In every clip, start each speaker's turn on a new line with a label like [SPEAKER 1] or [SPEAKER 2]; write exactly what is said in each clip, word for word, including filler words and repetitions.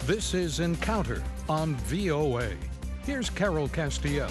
[SPEAKER 1] This is Encounter on V O A. Here's Carol Castiel.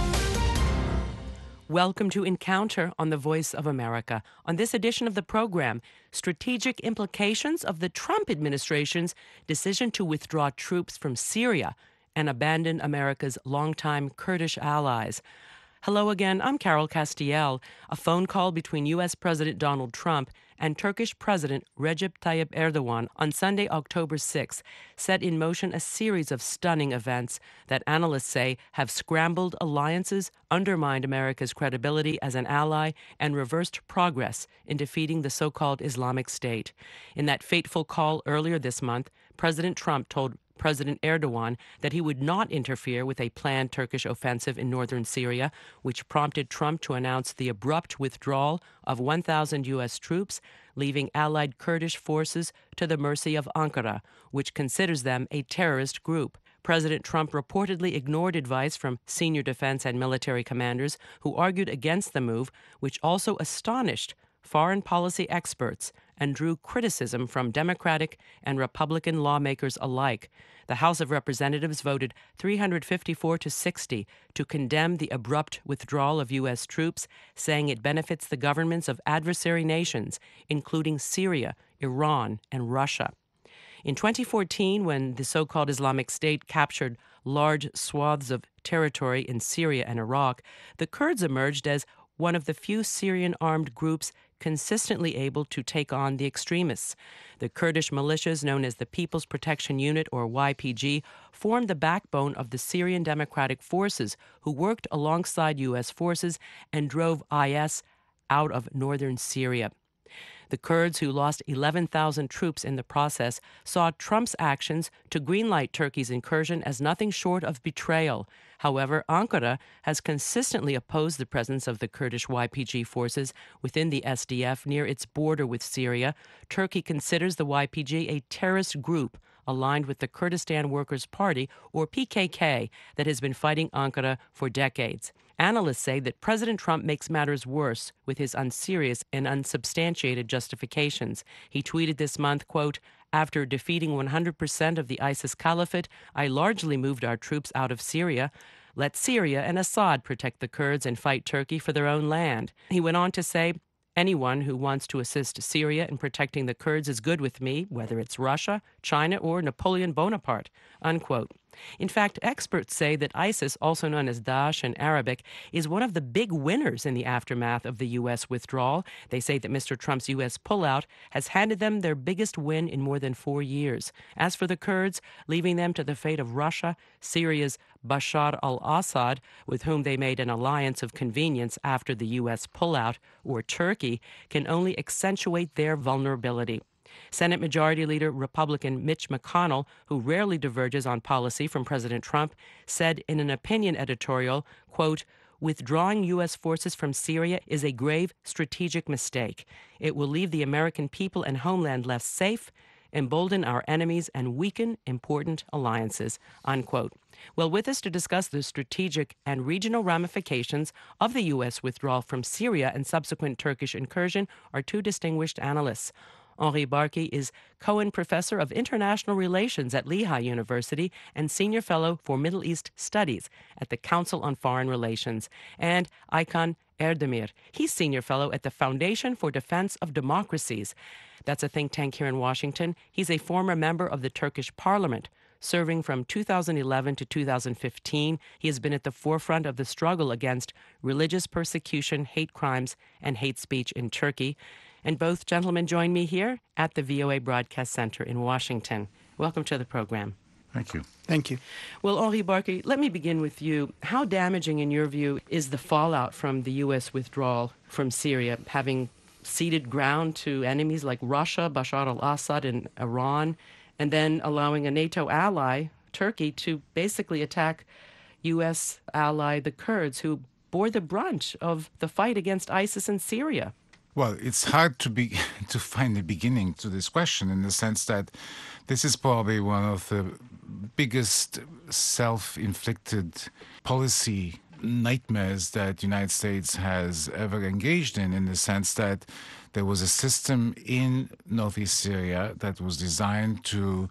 [SPEAKER 2] Welcome to Encounter on the Voice of America. On this edition of the program, strategic implications of the Trump administration's decision to withdraw troops from Syria and abandon America's longtime Kurdish allies. Hello again, I'm Carol Castiel. A phone call between U S. President Donald Trump and Turkish President Recep Tayyip Erdogan on Sunday, October sixth, set in motion a series of stunning events that analysts say have scrambled alliances, undermined America's credibility as an ally, and reversed progress in defeating the so-called Islamic State. In that fateful call earlier this month, President Trump told President Erdogan that he would not interfere with a planned Turkish offensive in northern Syria, which prompted Trump to announce the abrupt withdrawal of one thousand U S troops, leaving allied Kurdish forces to the mercy of Ankara, which considers them a terrorist group. President Trump reportedly ignored advice from senior defense and military commanders who argued against the move, which also astonished foreign policy experts and drew criticism from Democratic and Republican lawmakers alike. The House of Representatives voted three hundred fifty-four to sixty to condemn the abrupt withdrawal of U S troops, saying it benefits the governments of adversary nations, including Syria, Iran, and Russia. In twenty fourteen, when the so-called Islamic State captured large swaths of territory in Syria and Iraq, the Kurds emerged as one of the few Syrian armed groups consistently able to take on the extremists. The Kurdish militias, known as the People's Protection Unit, or Y P G, formed the backbone of the Syrian Democratic Forces, who worked alongside U S forces and drove I S out of northern Syria. The Kurds, who lost eleven thousand troops in the process, saw Trump's actions to greenlight Turkey's incursion as nothing short of betrayal. However, Ankara has consistently opposed the presence of the Kurdish Y P G forces within the S D F near its border with Syria. Turkey considers the Y P G a terrorist group aligned with the Kurdistan Workers' Party, or P K K, that has been fighting Ankara for decades. Analysts say that President Trump makes matters worse with his unserious and unsubstantiated justifications. He tweeted this month, quote, "After defeating one hundred percent of the ISIS caliphate, I largely moved our troops out of Syria. Let Syria and Assad protect the Kurds and fight Turkey for their own land." He went on to say, "Anyone who wants to assist Syria in protecting the Kurds is good with me, whether it's Russia, China, or Napoleon Bonaparte," unquote. In fact, experts say that ISIS, also known as Daesh in Arabic, is one of the big winners in the aftermath of the U S withdrawal. They say that Mister Trump's U S pullout has handed them their biggest win in more than four years. As for the Kurds, leaving them to the fate of Russia, Syria's Bashar al-Assad, with whom they made an alliance of convenience after the U S pullout, or Turkey, can only accentuate their vulnerability. Senate Majority Leader Republican Mitch McConnell, who rarely diverges on policy from President Trump, said in an opinion editorial, quote, "Withdrawing U S forces from Syria is a grave strategic mistake. It will leave the American people and homeland less safe, embolden our enemies, and weaken important alliances," unquote. Well, with us to discuss the strategic and regional ramifications of the U S withdrawal from Syria and subsequent Turkish incursion are two distinguished analysts. Henri Barkey is Cohen Professor of International Relations at Lehigh University and Senior Fellow for Middle East Studies at the Council on Foreign Relations. And Aykan Erdemir, he's Senior Fellow at the Foundation for Defense of Democracies. That's a think tank here in Washington. He's a former member of the Turkish Parliament. Serving from two thousand eleven to two thousand fifteen, he has been at the forefront of the struggle against religious persecution, hate crimes, and hate speech in Turkey. And both gentlemen join me here at the V O A Broadcast Center in Washington. Welcome to the program.
[SPEAKER 3] Thank you.
[SPEAKER 4] Thank you.
[SPEAKER 2] Well, Henri Barkey, let me begin with you. How damaging, in your view, is the fallout from the U S withdrawal from Syria, having ceded ground to enemies like Russia, Bashar al-Assad, and Iran, and then allowing a NATO ally, Turkey, to basically attack U S ally, the Kurds, who bore the brunt of the fight against ISIS in Syria?
[SPEAKER 3] Well, it's hard to be to find a beginning to this question, in the sense that this is probably one of the biggest self-inflicted policy nightmares that the United States has ever engaged in, in the sense that there was a system in northeast Syria that was designed to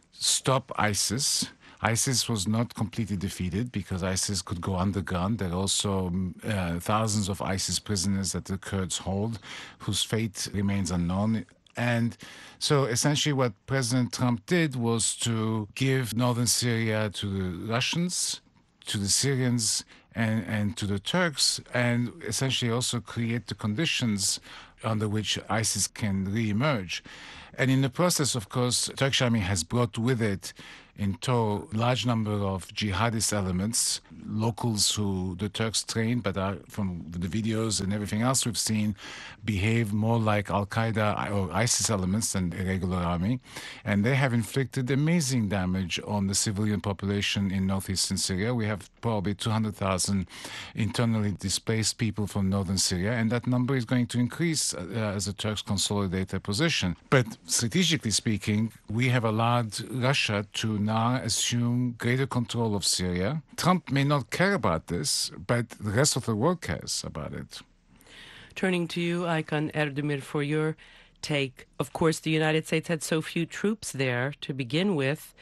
[SPEAKER 3] stop ISIS. ISIS was not completely defeated because ISIS could go underground. There are also uh, thousands of ISIS prisoners that the Kurds hold, whose fate remains unknown. And so essentially what President Trump did was to give northern Syria to the Russians, to the Syrians, and, and to the Turks, and essentially also create the conditions under which ISIS can re-emerge. And in the process, of course, the Turkish army has brought with it in tow a large number of jihadist elements, locals who the Turks train, but are, from the videos and everything else we've seen, behave more like Al-Qaeda or ISIS elements than a regular army. And they have inflicted amazing damage on the civilian population in northeastern Syria. We have probably two hundred thousand internally displaced people from northern Syria, and that number is going to increase uh, as the Turks consolidate their position. But strategically speaking, we have allowed Russia to now assume greater control of Syria. Trump may not care about this, but the rest of the world cares about it.
[SPEAKER 2] Turning to you, Aykan Erdemir, for your take. Of course, the United States had so few troops there to begin with,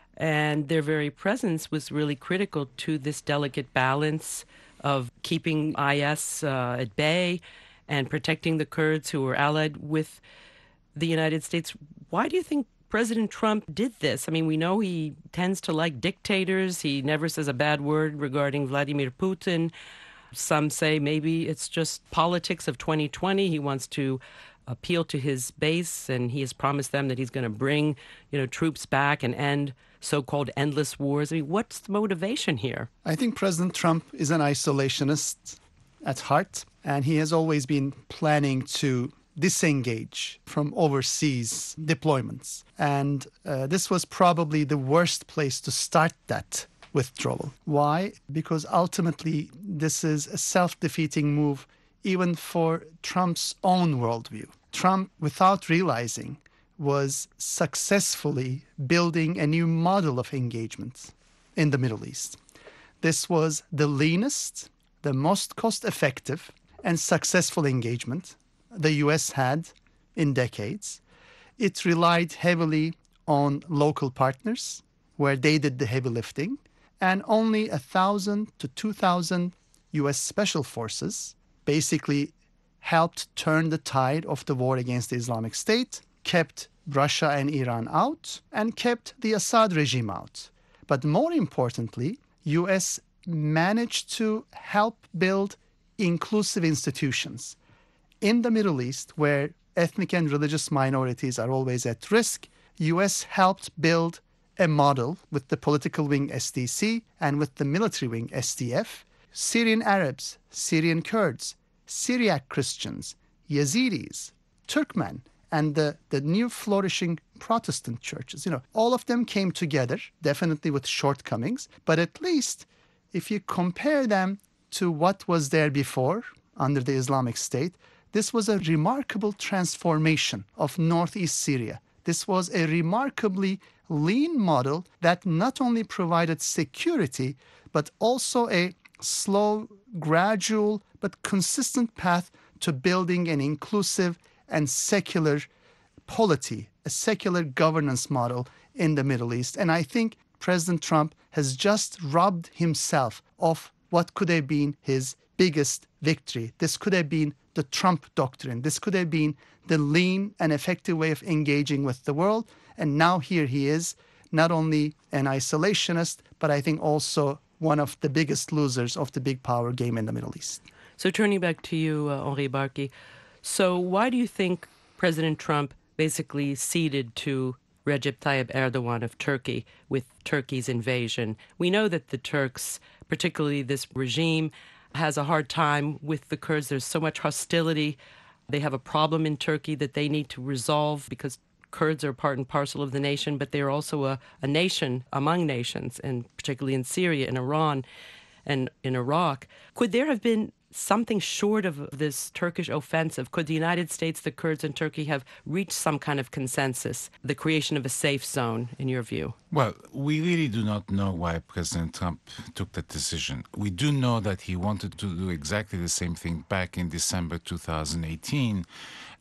[SPEAKER 2] and their very presence was really critical to this delicate balance of keeping I S uh, at bay and protecting the Kurds who were allied with the United States. Why do you think President Trump did this? I mean, we know he tends to like dictators. He never says a bad word regarding Vladimir Putin. Some say maybe it's just politics of twenty twenty. He wants to appeal to his base, and he has promised them that he's going to bring, you know, troops back and end so-called endless wars. I mean, what's the motivation here?
[SPEAKER 4] I think President Trump is an isolationist at heart, and he has always been planning to disengage from overseas deployments. And uh, this was probably the worst place to start that withdrawal. Why? Because ultimately this is a self-defeating move even for Trump's own worldview. Trump, without realizing, was successfully building a new model of engagement in the Middle East. This was the leanest, the most cost-effective and successful engagement the U S had in decades. It relied heavily on local partners, where they did the heavy lifting, and only one thousand to two thousand U S special forces basically helped turn the tide of the war against the Islamic State, kept Russia and Iran out, and kept the Assad regime out. But more importantly, U S managed to help build inclusive institutions. In the Middle East, where ethnic and religious minorities are always at risk, U S helped build a model with the political wing S D C and with the military wing S D F. Syrian Arabs, Syrian Kurds, Syriac Christians, Yazidis, Turkmen, and the, the new flourishing Protestant churches. You know, all of them came together, definitely with shortcomings, but at least if you compare them to what was there before under the Islamic State, this was a remarkable transformation of northeast Syria. This was a remarkably lean model that not only provided security, but also a slow, gradual, but consistent path to building an inclusive and secular polity, a secular governance model in the Middle East. And I think President Trump has just robbed himself of what could have been his biggest victory. This could have been the Trump doctrine. This could have been the lean and effective way of engaging with the world. And now here he is, not only an isolationist, but I think also one of the biggest losers of the big power game in the Middle East.
[SPEAKER 2] So turning back to you, uh, Henri Barkey, so why do you think President Trump basically ceded to Recep Tayyip Erdogan of Turkey with Turkey's invasion? We know that the Turks, particularly this regime, has a hard time with the Kurds. There's so much hostility. They have a problem in Turkey that they need to resolve because Kurds are part and parcel of the nation, but they're also a, a nation among nations, and particularly in Syria and Iran and in Iraq. Could there have been something short of this Turkish offensive? Could the United States, the Kurds, and Turkey have reached some kind of consensus, the creation of a safe zone, in your view?
[SPEAKER 3] Well, we really do not know why President Trump took that decision. We do know that he wanted to do exactly the same thing back in December two thousand eighteen.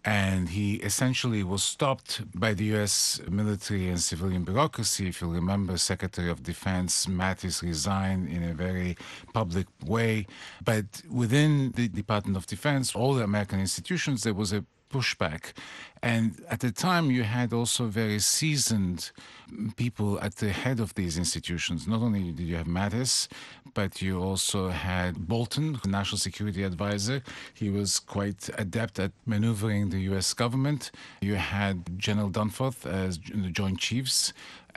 [SPEAKER 3] And he essentially was stopped by the U S military and civilian bureaucracy. If you remember, Secretary of Defense Mattis resigned in a very public way. But within the Department of Defense, all the American institutions, there was a pushback. And at the time, you had also very seasoned people at the head of these institutions. Not only did you have Mattis, but you also had Bolton, the National Security Advisor. He was quite adept at maneuvering the U S government. You had General Dunford as the Joint Chiefs,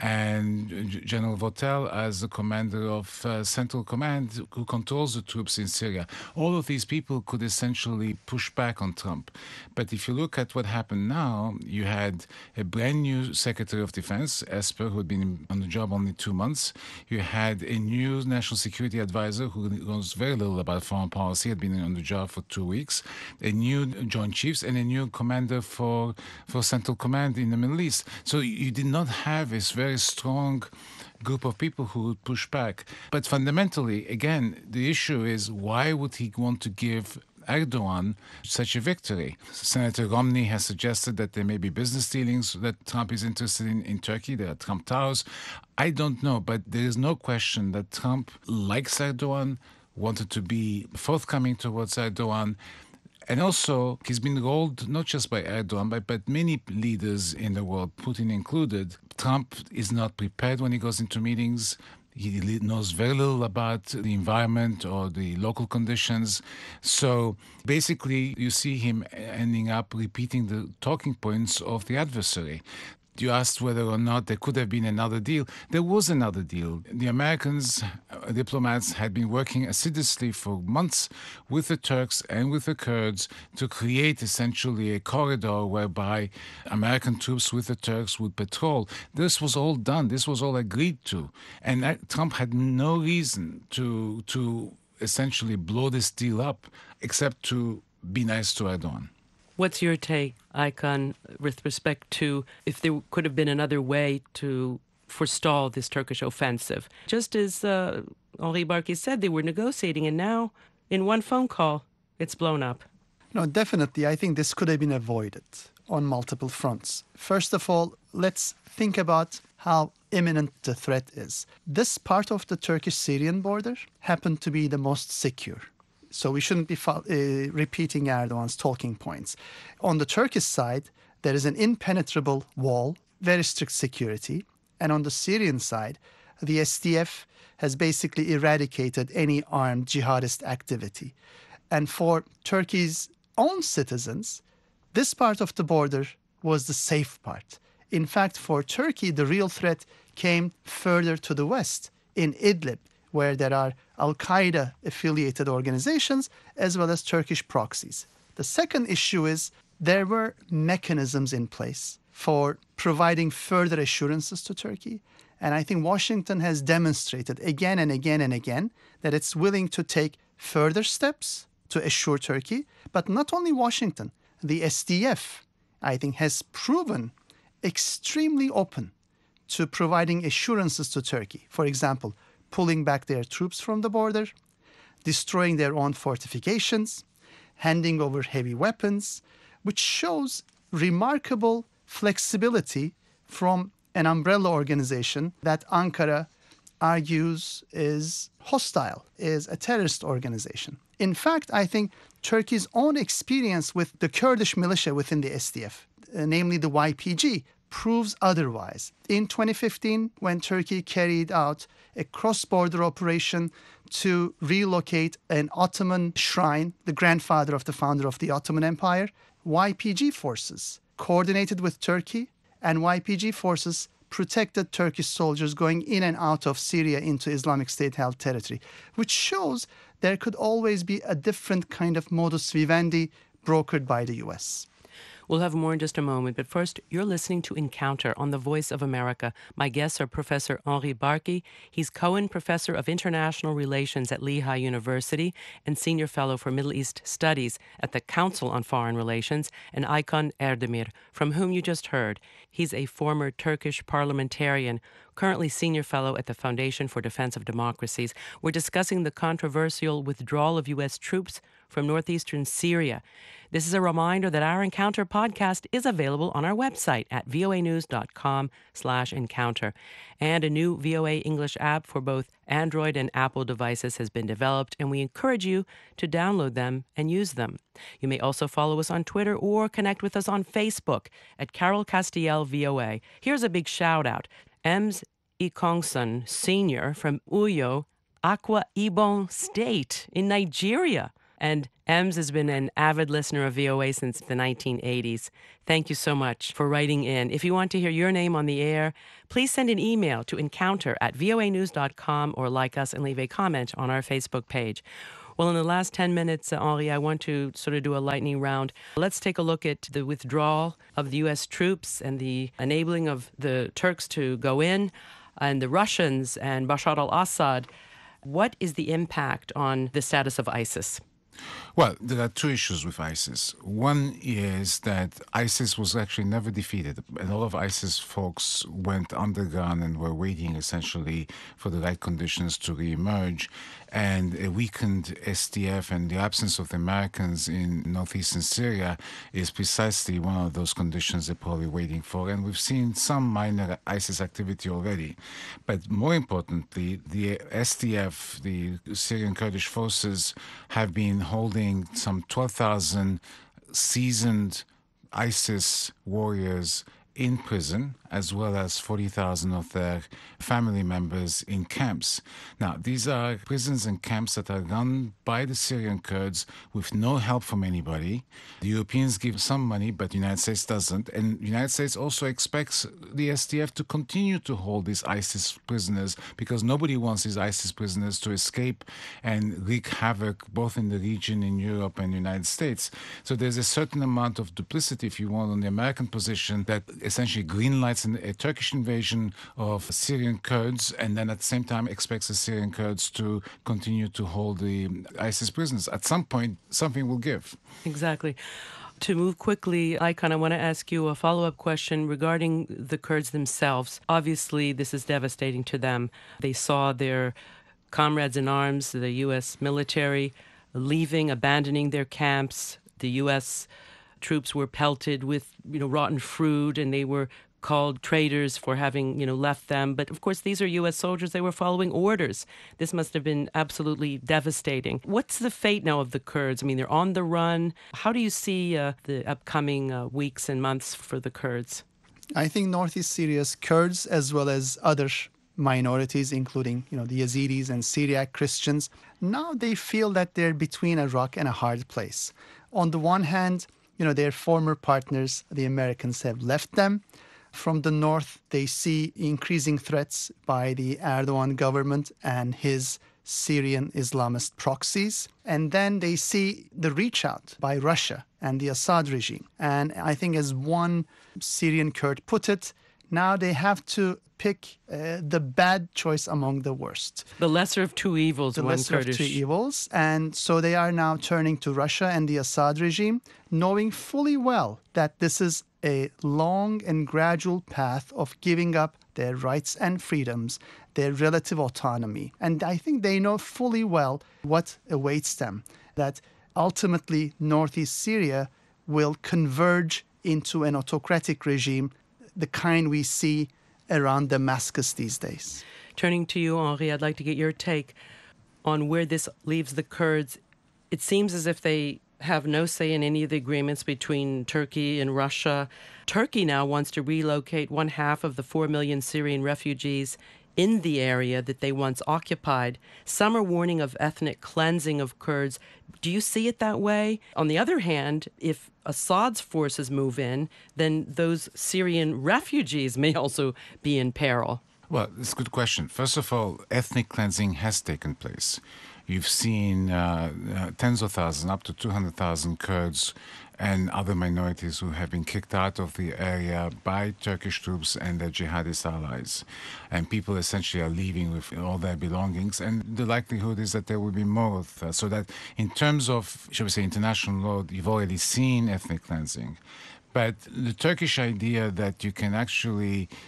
[SPEAKER 3] and General Votel as the commander of uh, Central Command, who controls the troops in Syria. All of these people could essentially push back on Trump. But if you look at what happened now, you had a brand new Secretary of Defense, Esper, who had been on the job only two months. You had a new National Security Advisor who knows very little about foreign policy, had been on the job for two weeks, a new Joint Chiefs, and a new commander for, for Central Command in the Middle East. So you did not have this very strong group of people who would push back. But fundamentally, again, the issue is, why would he want to give Erdogan such a victory? Senator Romney has suggested that there may be business dealings that Trump is interested in in Turkey. There are Trump Towers. I don't know, but there is no question that Trump likes Erdogan, wanted to be forthcoming towards Erdogan. And also, he's been rolled not just by Erdogan, but, but many leaders in the world, Putin included. Trump is not prepared when he goes into meetings. He knows very little about the environment or the local conditions. So basically, you see him ending up repeating the talking points of the adversary. You asked whether or not there could have been another deal. There was another deal. The Americans, uh, diplomats, had been working assiduously for months with the Turks and with the Kurds to create essentially a corridor whereby American troops with the Turks would patrol. This was all done. This was all agreed to. And that, Trump had no reason to, to essentially blow this deal up except to be nice to Erdogan.
[SPEAKER 2] What's your take, Aykan, with respect to if there could have been another way to forestall this Turkish offensive? Just as uh, Henri Barkey said, they were negotiating, and now, in one phone call, it's blown up.
[SPEAKER 4] No, definitely. I think this could have been avoided on multiple fronts. First of all, let's think about how imminent the threat is. This part of the Turkish-Syrian border happened to be the most secure. So we shouldn't be uh, repeating Erdogan's talking points. On the Turkish side, there is an impenetrable wall, very strict security. And on the Syrian side, the S D F has basically eradicated any armed jihadist activity. And for Turkey's own citizens, this part of the border was the safe part. In fact, for Turkey, the real threat came further to the west, in Idlib, where there are Al-Qaeda-affiliated organizations as well as Turkish proxies. The second issue is there were mechanisms in place for providing further assurances to Turkey. And I think Washington has demonstrated again and again and again that it's willing to take further steps to assure Turkey. But not only Washington, the S D F, I think, has proven extremely open to providing assurances to Turkey. For example, pulling back their troops from the border, destroying their own fortifications, handing over heavy weapons, which shows remarkable flexibility from an umbrella organization that Ankara argues is hostile, is a terrorist organization. In fact, I think Turkey's own experience with the Kurdish militia within the S D F, uh, namely the Y P G, proves otherwise. In twenty fifteen, when Turkey carried out a cross-border operation to relocate an Ottoman shrine, the grandfather of the founder of the Ottoman Empire, Y P G forces coordinated with Turkey, and Y P G forces protected Turkish soldiers going in and out of Syria into Islamic State-held territory, which shows there could always be a different kind of modus vivendi brokered by the U S.
[SPEAKER 2] We'll have more in just a moment, but first, you're listening to Encounter on the Voice of America. My guests are Professor Henri Barkey. He's Cohen Professor of International Relations at Lehigh University and Senior Fellow for Middle East Studies at the Council on Foreign Relations, and Aykan Erdemir, from whom you just heard. He's a former Turkish parliamentarian, currently Senior Fellow at the Foundation for Defense of Democracies. We're discussing the controversial withdrawal of U S troops from northeastern Syria. This is a reminder that our Encounter podcast is available on our website at voanews.com slash encounter. And a new V O A English app for both Android and Apple devices has been developed, and we encourage you to download them and use them. You may also follow us on Twitter or connect with us on Facebook at Carol Castiel V O A. Here's a big shout out. Ems Ikongson Senior from Uyo, Akwa Ibom State in Nigeria. And Ems has been an avid listener of V O A since the nineteen eighties. Thank you so much for writing in. If you want to hear your name on the air, please send an email to encounter at voa news dot com or like us and leave a comment on our Facebook page. Well, in the last ten minutes, uh, Henri, I want to sort of do a lightning round. Let's take a look at the withdrawal of the U S troops and the enabling of the Turks to go in, and the Russians and Bashar al-Assad. What is the impact on the status of ISIS?
[SPEAKER 3] Well, there are two issues with ISIS. One is that ISIS was actually never defeated. A lot of ISIS folks went underground and were waiting essentially for the right conditions to reemerge. And a weakened S D F and the absence of the Americans in northeastern Syria is precisely one of those conditions they're probably waiting for. And we've seen some minor ISIS activity already. But more importantly, the S D F, the Syrian Kurdish forces, have been holding some twelve thousand seasoned ISIS warriors in prison, as well as forty thousand of their family members in camps. Now, these are prisons and camps that are run by the Syrian Kurds with no help from anybody. The Europeans give some money, but the United States doesn't. And the United States also expects the S D F to continue to hold these ISIS prisoners, because nobody wants these ISIS prisoners to escape and wreak havoc both in the region, in Europe, and the United States. So there's a certain amount of duplicity, if you want, on the American position that essentially greenlights an, a Turkish invasion of Syrian Kurds, and then at the same time expects the Syrian Kurds to continue to hold the ISIS prisoners. At some point, something will give.
[SPEAKER 2] Exactly. To move quickly, I kind of want to ask you a follow-up question regarding the Kurds themselves. Obviously, this is devastating to them. They saw their comrades in arms, the U S military, leaving, abandoning their camps. The U S troops were pelted with, you know, rotten fruit, and they were called traitors for having, you know, left them. But of course, these are U S soldiers. They were following orders. This must have been absolutely devastating. What's the fate now of the Kurds? I mean, they're on the run. How do you see uh, the upcoming uh, weeks and months for the Kurds?
[SPEAKER 4] I think Northeast Syria's Kurds, as well as other minorities, including, you know, the Yazidis and Syriac Christians, now they feel that they're between a rock and a hard place. On the one hand, you know, their former partners, the Americans, have left them. From the north, they see increasing threats by the Erdogan government and his Syrian Islamist proxies. And then they see the reach out by Russia and the Assad regime. And I think, as one Syrian Kurd put it, now they have to pick uh, the bad choice among the worst.
[SPEAKER 2] The lesser of two evils,
[SPEAKER 4] The
[SPEAKER 2] one
[SPEAKER 4] lesser
[SPEAKER 2] Kurdish.
[SPEAKER 4] of two evils. And so they are now turning to Russia and the Assad regime, knowing fully well that this is a long and gradual path of giving up their rights and freedoms, their relative autonomy. And I think they know fully well what awaits them, that ultimately Northeast Syria will converge into an autocratic regime, the kind we see around Damascus these days.
[SPEAKER 2] Turning to you, Henri, I'd like to get your take on where this leaves the Kurds. It seems as if they have no say in any of the agreements between Turkey and Russia. Turkey now wants to relocate one half of the four million Syrian refugees in the area that they once occupied. Some are warning of ethnic cleansing of Kurds. Do you see it that way? On the other hand, if Assad's forces move in, then those Syrian refugees may also be in peril.
[SPEAKER 3] Well, it's a good question. First of all, ethnic cleansing has taken place. You've seen uh, uh, tens of thousands, up to two hundred thousand Kurds and other minorities who have been kicked out of the area by Turkish troops and their jihadist allies. And people essentially are leaving with all their belongings. And the likelihood is that there will be more of that. So that in terms of, shall we say, international law, you've already seen ethnic cleansing. But the Turkish idea that you can actually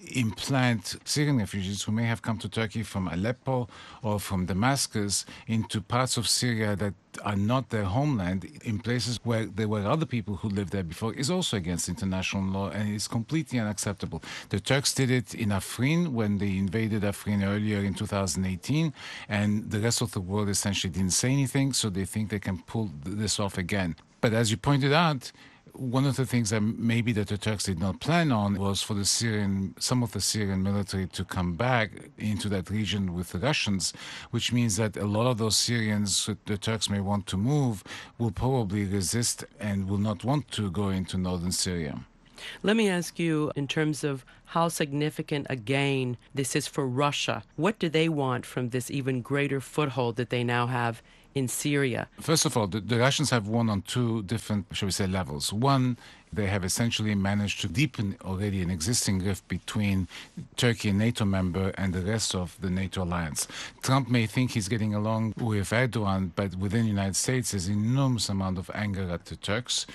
[SPEAKER 3] implant Syrian refugees who may have come to Turkey from Aleppo or from Damascus into parts of Syria that are not their homeland, in places where there were other people who lived there before, is also against international law and is completely unacceptable. The Turks did it in Afrin when they invaded Afrin earlier in two thousand eighteen, and the rest of the world essentially didn't say anything, so they think they can pull this off again. But as you pointed out, one of the things that maybe that the Turks did not plan on was for the Syrian, some of the Syrian military to come back into that region with the Russians, which means that a lot of those Syrians that the Turks may want to move will probably resist and will not want to go into northern Syria.
[SPEAKER 2] Let me ask you, in terms of how significant a gain this is for Russia, what do they want from this even greater foothold that they now have in Syria?
[SPEAKER 3] First of all, the, the Russians have won on two different, shall we say, levels. One, they have essentially managed to deepen already an existing rift between Turkey, a NATO member, and the rest of the NATO alliance. Trump may think he's getting along with Erdogan, but within the United States, there's an enormous amount of anger at the Turks,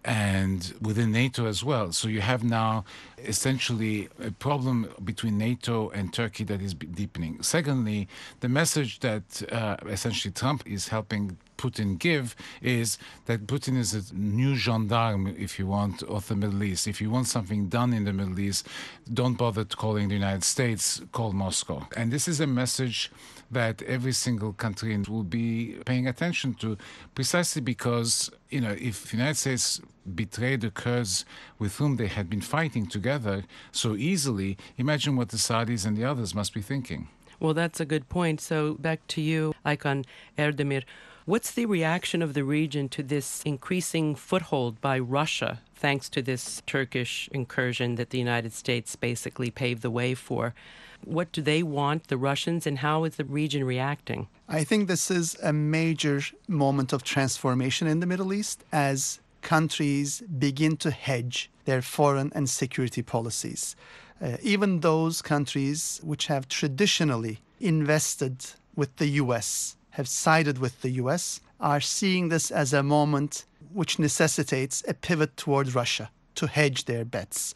[SPEAKER 3] and within NATO as well. So you have now essentially a problem between NATO and Turkey that is deepening. Secondly, the message that uh, essentially Trump is helping Putin give is that Putin is a new gendarme, if you want, of the Middle East. If you want something done in the Middle East, don't bother calling the United States, call Moscow. And this is a message that every single country will be paying attention to, precisely because, you know, if the United States betrayed the Kurds with whom they had been fighting together so easily, imagine what the Saudis and the others must be thinking.
[SPEAKER 2] Well, that's a good point. So back to you, Aykan Erdemir. What's the reaction of the region to this increasing foothold by Russia, thanks to this Turkish incursion that the United States basically paved the way for? What do they want, the Russians, and how is the region reacting?
[SPEAKER 4] I think this is a major moment of transformation in the Middle East as countries begin to hedge their foreign and security policies. Uh, even those countries which have traditionally invested with the U S, have sided with the U S, are seeing this as a moment which necessitates a pivot toward Russia to hedge their bets.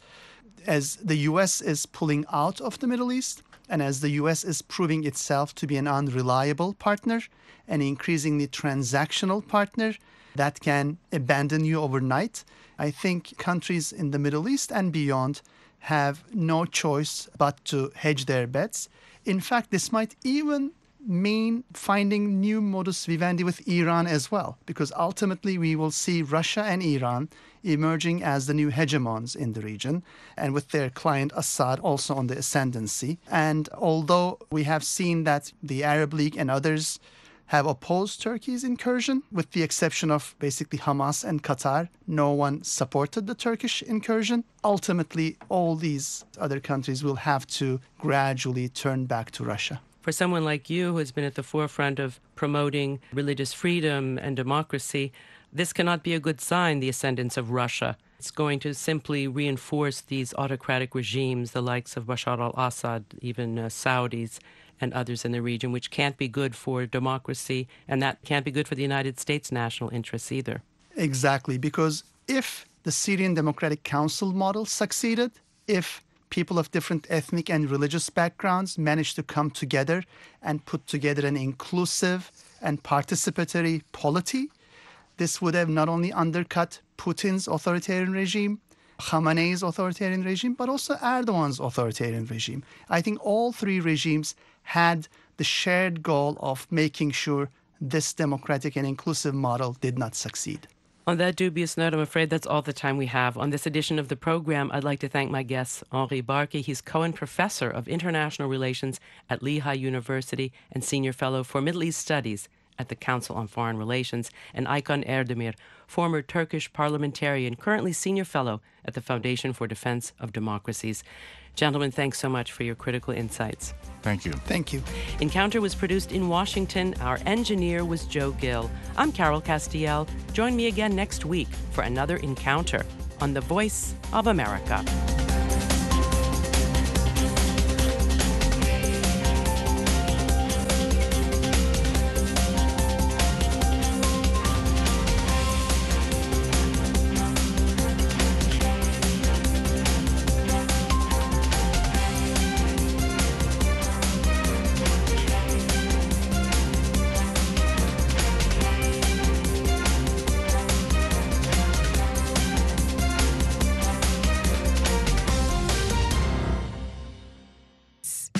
[SPEAKER 4] As the U S is pulling out of the Middle East, and as the U S is proving itself to be an unreliable partner, an increasingly transactional partner that can abandon you overnight, I think countries in the Middle East and beyond have no choice but to hedge their bets. In fact, this might even mean finding new modus vivendi with Iran as well, because ultimately we will see Russia and Iran emerging as the new hegemons in the region, and with their client Assad also on the ascendancy. And although we have seen that the Arab League and others have opposed Turkey's incursion, with the exception of basically Hamas and Qatar, no one supported the Turkish incursion. Ultimately, all these other countries will have to gradually turn back to Russia.
[SPEAKER 2] For someone like you who has been at the forefront of promoting religious freedom and democracy, this cannot be a good sign, the ascendance of Russia. It's going to simply reinforce these autocratic regimes, the likes of Bashar al-Assad, even uh, Saudis and others in the region, which can't be good for democracy, and that can't be good for the United States' national interests either.
[SPEAKER 4] Exactly, because if the Syrian Democratic Council model succeeded, if people of different ethnic and religious backgrounds managed to come together and put together an inclusive and participatory polity, this would have not only undercut Putin's authoritarian regime, Khamenei's authoritarian regime, but also Erdogan's authoritarian regime. I think all three regimes had the shared goal of making sure this democratic and inclusive model did not succeed.
[SPEAKER 2] On that dubious note, I'm afraid that's all the time we have. On this edition of the program, I'd like to thank my guest, Henri Barkey. He's Cohen Professor of International Relations at Lehigh University and Senior Fellow for Middle East Studies at the Council on Foreign Relations, and Aykan Erdemir, former Turkish parliamentarian, currently Senior Fellow at the Foundation for Defense of Democracies. Gentlemen, thanks so much for your critical insights.
[SPEAKER 3] Thank you.
[SPEAKER 4] Thank you.
[SPEAKER 2] Encounter was produced in Washington. Our engineer was Joe Gill. I'm Carol Castiel. Join me again next week for another Encounter on the Voice of America.